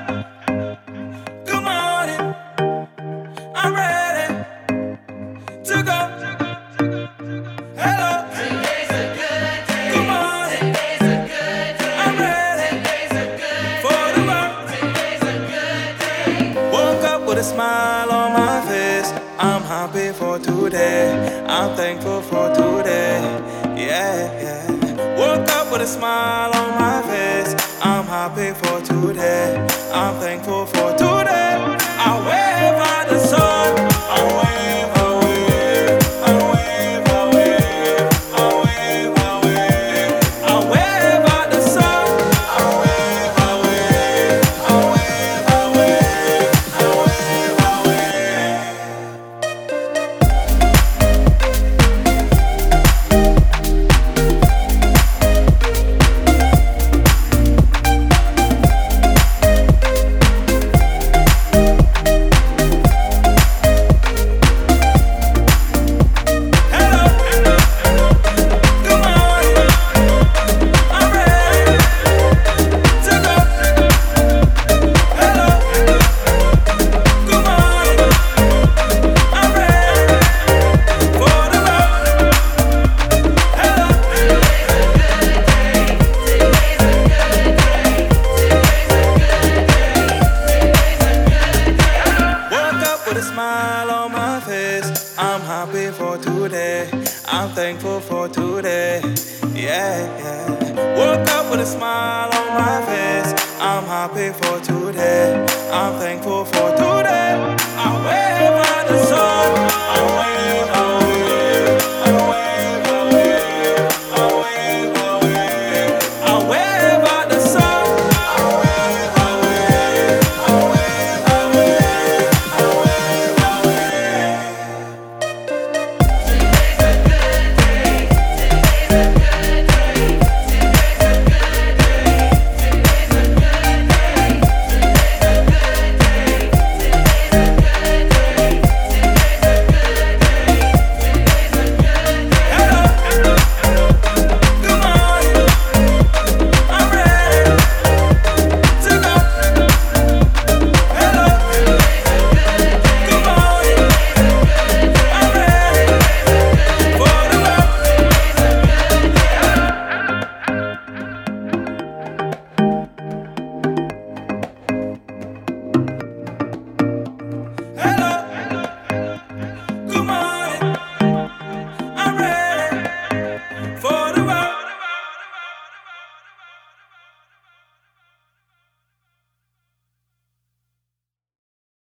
Good morning, I'm ready to go. Hello. Today's a good day. Good morning. Today's a good day. I'm ready. Today's a good for the work. Today's a good day. Woke up with a smile on my face. I'm happy for today. I'm thankful for today. Yeah, yeah. Woke up with a smile on my face. I'm happy for today. I'm thankful for today. I wave at the sun. I wave, I wave, I wave, I wave, I wave, I wave. I wave at the sun. I wave, I wave, I wave, I wave, I wave, I wave. Smile on my face. I'm happy for today. I'm thankful for today. Yeah, yeah. Woke up with a smile on my face. I'm happy for today. I'm thankful for today. I wave at the sun.